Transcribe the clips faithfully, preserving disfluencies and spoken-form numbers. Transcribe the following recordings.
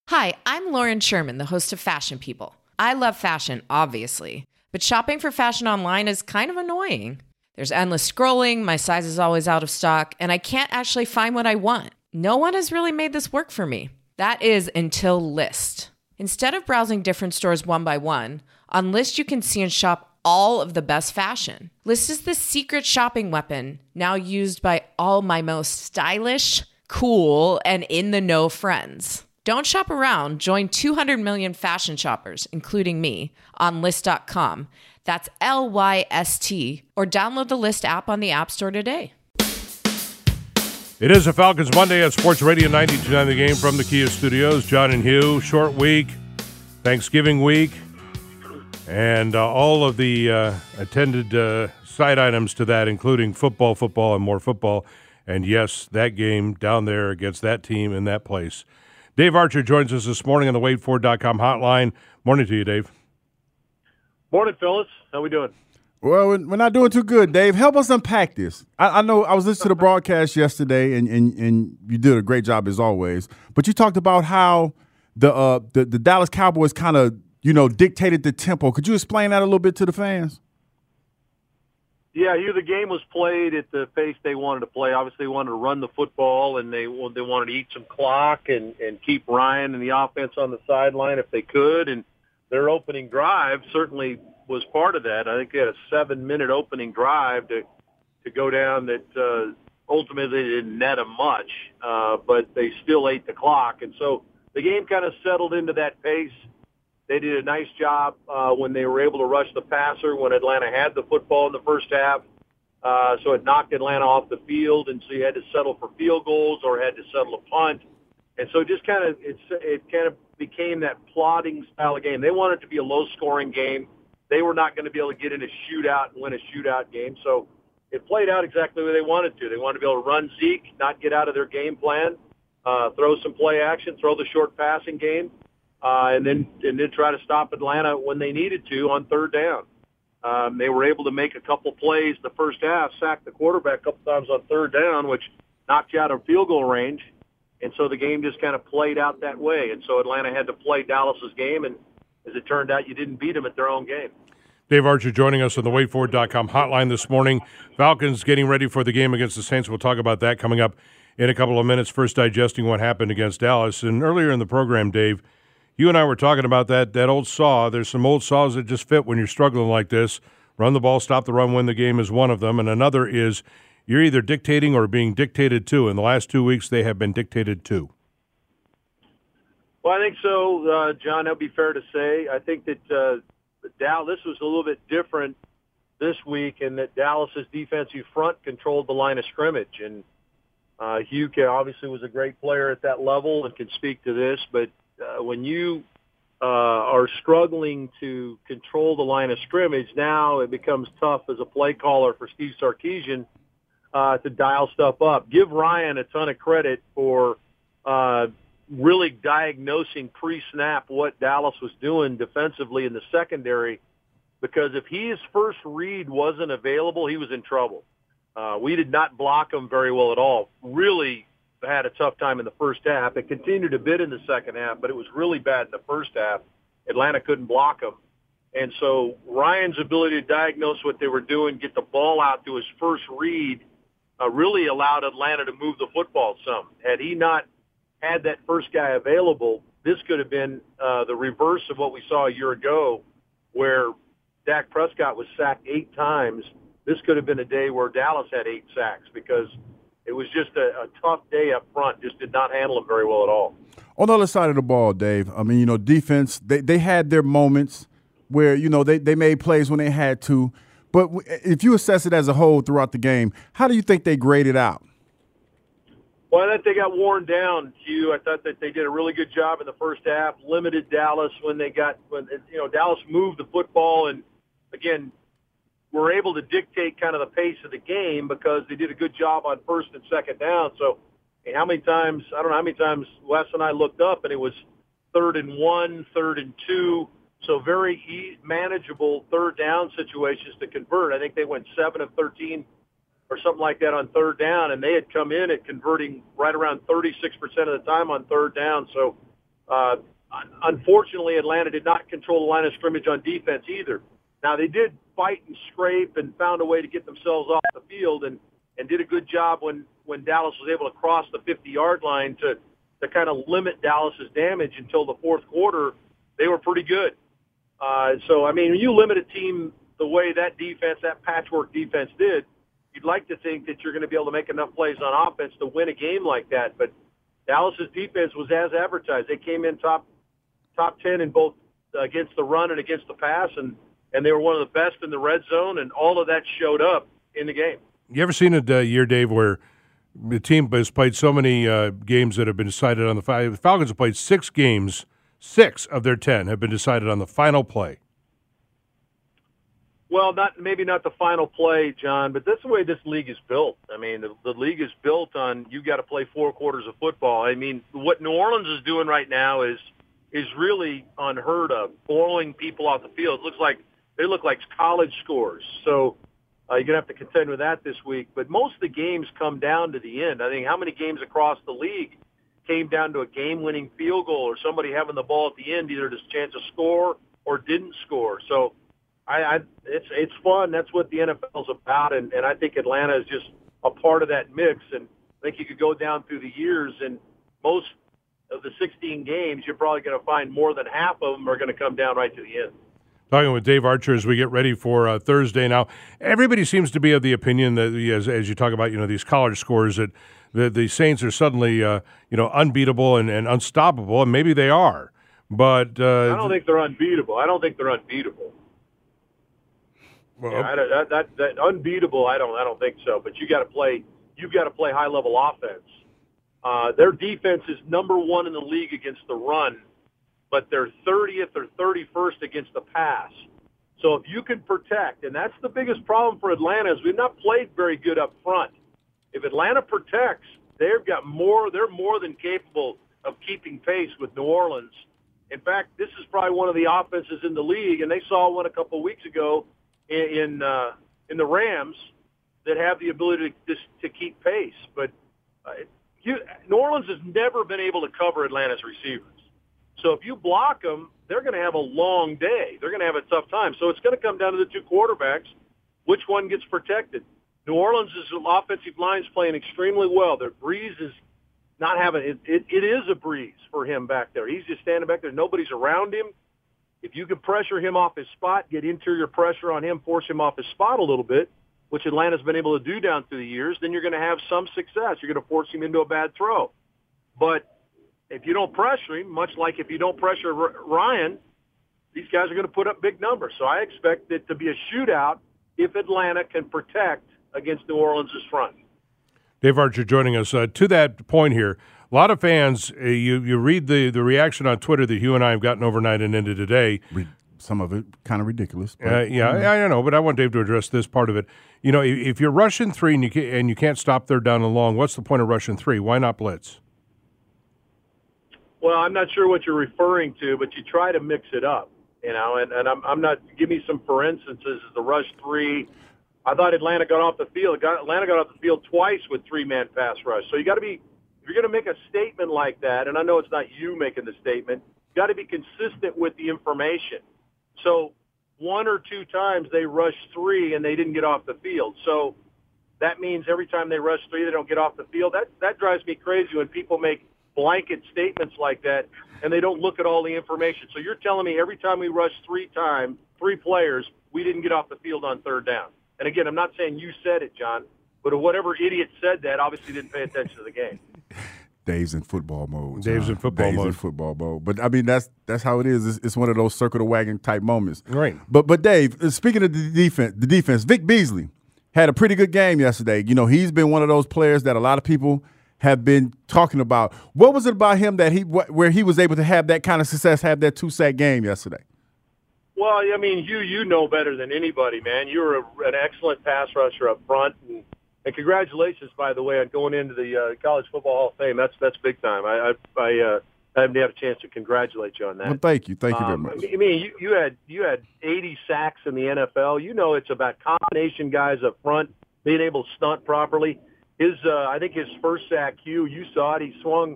Hi, I'm Lauren Sherman, the host of Fashion People. I love fashion, obviously, but shopping for fashion online is kind of annoying. There's endless scrolling, my size is always out of stock, and I can't actually find what I want. No one has really made this work for me. That is until Lyst. Instead of browsing different stores one by one, on Lyst you can see and shop all of the best fashion. Lyst is the secret shopping weapon, now used by all my most stylish, cool, and in-the-know friends. Don't shop around. Join two hundred million fashion shoppers, including me, on Lyst dot com. That's L Y S T, or download the Lyst app on the App Store today. It is a Falcons Monday at Sports Radio ninety-two point nine The Game from the Kia Studios. John and Hugh, short week, Thanksgiving week, and uh, all of the uh, attended uh, side items to that, including football, football, and more football. And yes, that game down there against that team in that place. Dave Archer joins us this morning on the Wade Ford dot com hotline. Morning to you, Dave. Morning, Phyllis. How we doing? Well, we're not doing too good, Dave. Help us unpack this. I, I know I was listening to the broadcast yesterday, and, and, and you did a great job as always. But you talked about how the uh, the, the Dallas Cowboys kind of, you know, dictated the tempo. Could you explain that a little bit to the fans? Yeah, you. The game was played at the pace they wanted to play. Obviously, they wanted to run the football, and they they wanted to eat some clock and, and keep Ryan and the offense on the sideline if they could. And their opening drive certainly was part of that. I think they had a seven-minute opening drive to to go down that uh, ultimately didn't net them much, uh, but they still ate the clock. And so the game kind of settled into that pace. They did a nice job uh, when they were able to rush the passer when Atlanta had the football in the first half. Uh, so it knocked Atlanta off the field, and so you had to settle for field goals or had to settle a punt. And so just kind of it's, it kind of became that plodding style of game. They wanted it to be a low-scoring game. They were not going to be able to get in a shootout and win a shootout game. So it played out exactly the way they wanted to. They wanted to be able to run Zeke, not get out of their game plan, uh, throw some play action, throw the short passing game. Uh, and then and then try to stop Atlanta when they needed to on third down. Um, they were able to make a couple plays the first half, sack the quarterback a couple times on third down, which knocked you out of field goal range. And so the game just kind of played out that way. And so Atlanta had to play Dallas's game, and as it turned out, you didn't beat them at their own game. Dave Archer joining us on the Wade Ford dot com hotline this morning. Falcons getting ready for the game against the Saints. We'll talk about that coming up in a couple of minutes. First, digesting what happened against Dallas. And earlier in the program, Dave, you and I were talking about that that old saw. There's some old saws that just fit when you're struggling like this. Run the ball, stop the run, win the game is one of them. And another is you're either dictating or being dictated to. In the last two weeks, they have been dictated to. Well, I think so, uh, John. That would be fair to say. I think that uh, Dallas was a little bit different this week in that Dallas's defensive front controlled the line of scrimmage. And uh, Hugh obviously was a great player at that level and can speak to this, but Uh, when you uh, are struggling to control the line of scrimmage, now it becomes tough as a play caller for Steve Sarkisian uh, to dial stuff up. Give Ryan a ton of credit for uh, really diagnosing pre-snap what Dallas was doing defensively in the secondary, because if his first read wasn't available, he was in trouble. Uh, we did not block him very well at all. Really had a tough time in the first half. It continued a bit in the second half, but it was really bad in the first half. Atlanta couldn't block him. And so Ryan's ability to diagnose what they were doing, get the ball out to his first read, uh, really allowed Atlanta to move the football some. Had he not had that first guy available, this could have been uh, the reverse of what we saw a year ago, where Dak Prescott was sacked eight times. This could have been a day where Dallas had eight sacks, because it was just a, a tough day up front. Just did not handle them very well at all. On the other side of the ball, Dave, I mean, you know, defense, they, they had their moments where, you know, they, they made plays when they had to. But if you assess it as a whole throughout the game, how do you think they graded out? Well, I think they got worn down, Hugh. I thought that they did a really good job in the first half, limited Dallas when they got – when you know, Dallas moved the football and, again, were able to dictate kind of the pace of the game because they did a good job on first and second down. So how many times, I don't know how many times Wes and I looked up and it was third and one, third and two. So very e- manageable third down situations to convert. I think they went seven of thirteen or something like that on third down, and they had come in at converting right around thirty-six percent of the time on third down. So Uh, unfortunately, Atlanta did not control the line of scrimmage on defense either. Now, they did fight and scrape and found a way to get themselves off the field and, and did a good job when, when Dallas was able to cross the fifty-yard line to, to kind of limit Dallas's damage until the fourth quarter. They were pretty good. Uh, so, I mean, when you limit a team the way that defense, that patchwork defense did, you'd like to think that you're going to be able to make enough plays on offense to win a game like that. But Dallas's defense was as advertised. They came in top top ten in both against the run and against the pass, and, and they were one of the best in the red zone, and all of that showed up in the game. You ever seen a uh, year, Dave, where the team has played so many uh, games that have been decided on the – the Falcons have played six games, six of their ten have been decided on the final play. Well, not maybe not the final play, John, but that's the way this league is built. I mean, the, the league is built on you got to play four quarters of football. I mean, what New Orleans is doing right now is is really unheard of, blowing people off the field. It looks like they look like college scores. So uh, you're gonna have to contend with that this week. But most of the games come down to the end. I think how many games across the league came down to a game-winning field goal or somebody having the ball at the end, either just chance to score or didn't score. So. I, I, it's it's fun. That's what the N F L is about, and, and I think Atlanta is just a part of that mix. And I think you could go down through the years, and most of the sixteen games, you're probably going to find more than half of them are going to come down right to the end. Talking with Dave Archer as we get ready for uh, Thursday. Now, everybody seems to be of the opinion that, as, as you talk about, you know, these college scores, that the, the Saints are suddenly, uh, you know, unbeatable and, and unstoppable, and maybe they are. But uh, I don't think they're unbeatable. I don't think they're unbeatable. Well, yeah, I don't, that, that that unbeatable. I don't. I don't think so. But you got to play. You've got to play high level offense. Uh, their defense is number one in the league against the run, but they're thirtieth or thirty-first against the pass. So if you can protect, and that's the biggest problem for Atlanta, is we've not played very good up front. If Atlanta protects, they've got more. They're more than capable of keeping pace with New Orleans. In fact, this is probably one of the offenses in the league, and they saw one a couple of weeks ago in uh, in the Rams that have the ability to just to keep pace. But uh, you, New Orleans has never been able to cover Atlanta's receivers. So if you block them, they're going to have a long day. They're going to have a tough time. So it's going to come down to the two quarterbacks, which one gets protected. New Orleans' offensive line is playing extremely well. Their Breeze is not having it, it. It is a breeze for him back there. He's just standing back there. Nobody's around him. If you can pressure him off his spot, get interior pressure on him, force him off his spot a little bit, which Atlanta's been able to do down through the years, then you're going to have some success. You're going to force him into a bad throw. But if you don't pressure him, much like if you don't pressure Ryan, these guys are going to put up big numbers. So I expect it to be a shootout if Atlanta can protect against New Orleans' front. Dave Archer joining us. Uh, to that point here, a lot of fans, uh, you, you read the, the reaction on Twitter that you and I have gotten overnight and into today. Some of it kind of ridiculous. But, uh, yeah, you know. I, I don't know, but I want Dave to address this part of it. You know, if, if you're rushing three and you, can't, and you can't stop third down and long, what's the point of rushing three? Why not blitz? Well, I'm not sure what you're referring to, but you try to mix it up, you know, and, and I'm, I'm not – give me some for instances. The rush three, I thought Atlanta got off the field. Got, Atlanta got off the field twice with three-man pass rush. So you got to be – if you're going to make a statement like that, and I know it's not you making the statement, you got to be consistent with the information. So one or two times they rushed three and they didn't get off the field. So that means every time they rush three, they don't get off the field. That that drives me crazy when people make blanket statements like that and they don't look at all the information. So you're telling me every time we rush three times, three players, we didn't get off the field on third down. And again, I'm not saying you said it, John, but whatever idiot said that obviously didn't pay attention to the game. Dave's in football mode. Dave's in football Dave's mode. in football mode. But I mean, that's that's how it is. It's, it's one of those circle the wagon type moments. Right. But but Dave, speaking of the defense, the defense, Vic Beasley had a pretty good game yesterday. You know, he's been one of those players that a lot of people have been talking about. What was it about him that he where he was able to have that kind of success, have that two sack game yesterday? Well, I mean, you you know better than anybody, man. You were a, an excellent pass rusher up front, and, and congratulations, by the way, on going into the uh, College Football Hall of Fame. That's that's big time. I I, I, uh, I haven't had a chance to congratulate you on that. Well, thank you, thank you very um, much. I mean, you, you had you had eighty sacks in the N F L. You know, it's about combination guys up front being able to stunt properly. His, uh, I think his first sack, Hugh, you saw it. He swung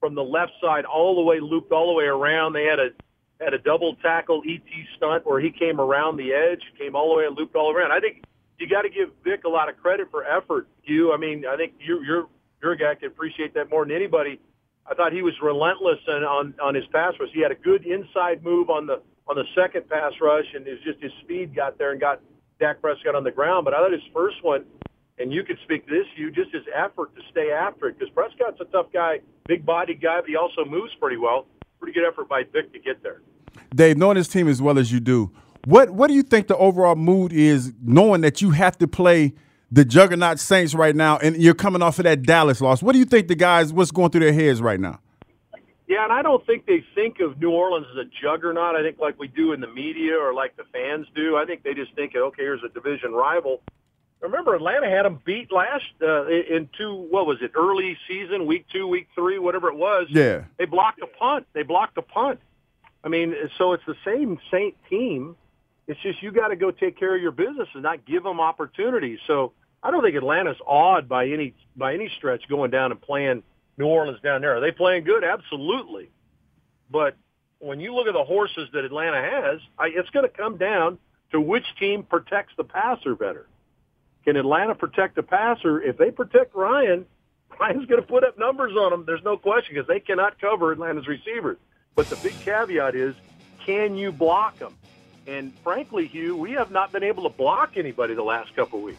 from the left side all the way, looped all the way around. They had a had a double tackle E T stunt where he came around the edge, came all the way and looped all around. I think you got to give Vic a lot of credit for effort, Hugh. I mean, I think you, you're you're a guy can appreciate that more than anybody. I thought he was relentless on, on, on his pass rush. He had a good inside move on the on the second pass rush, and it was just his speed got there and got Dak Prescott on the ground. But I thought his first one, and you could speak to this, Hugh, just his effort to stay after it, because Prescott's a tough guy, big-bodied guy, but he also moves pretty well. Pretty good effort by Vic to get there. Dave, knowing this team as well as you do, what what do you think the overall mood is, knowing that you have to play the juggernaut Saints right now, and you're coming off of that Dallas loss? What do you think the guys, what's going through their heads right now? Yeah, and I don't think they think of New Orleans as a juggernaut. I think like we do in the media or like the fans do. I think they just think, okay, here's a division rival. Remember, Atlanta had them beat last uh, in two, what was it, early season, week two, week three, whatever it was. Yeah. They blocked a punt. They blocked a punt. I mean, so it's the same Saint team. It's just you got to go take care of your business and not give them opportunities. So I don't think Atlanta's awed by any by any stretch going down and playing New Orleans down there. Are they playing good? Absolutely. But when you look at the horses that Atlanta has, I, it's going to come down to which team protects the passer better. Can Atlanta protect the passer? If they protect Ryan, Ryan's going to put up numbers on them. There's no question, because they cannot cover Atlanta's receivers. But the big caveat is, can you block them? And frankly, Hugh, we have not been able to block anybody the last couple of weeks.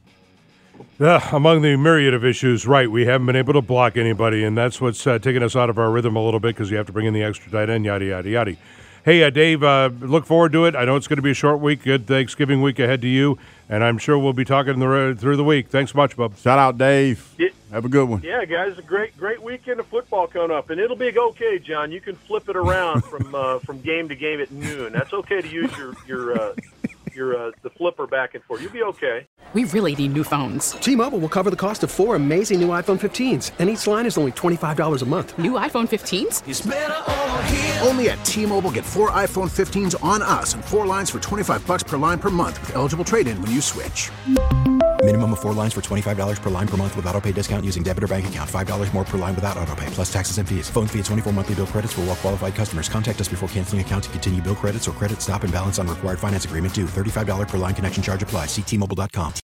Uh, among the myriad of issues, right, we haven't been able to block anybody, and that's what's uh, taking us out of our rhythm a little bit, because you have to bring in the extra tight end, yada, yada, yada. Hey, uh, Dave, uh, look forward to it. I know it's going to be a short week. Good Thanksgiving week ahead to you, and I'm sure we'll be talking the, through the week. Thanks much, bub. Shout out, Dave. Yeah. Have a good one. Yeah, guys, a great great weekend of football coming up, and it'll be okay, John. You can flip it around from uh, from game to game at noon. That's okay to use your your uh, your uh, the flipper back and forth. You'll be okay. We really need new phones. T-Mobile will cover the cost of four amazing new iPhone fifteens, and each line is only twenty-five dollars a month. New iPhone fifteens? It's better over here. Only at T-Mobile, get four iPhone fifteens on us and four lines for twenty-five dollars per line per month with eligible trade-in when you switch. Minimum of four lines for twenty-five dollars per line per month with autopay discount using debit or bank account. five dollars more per line without autopay, plus taxes and fees. Phone fee at twenty-four monthly bill credits for well-qualified customers. Contact us before canceling account to continue bill credits or credit stop and balance on required finance agreement due. thirty-five dollars per line connection charge applies. See T Mobile dot com.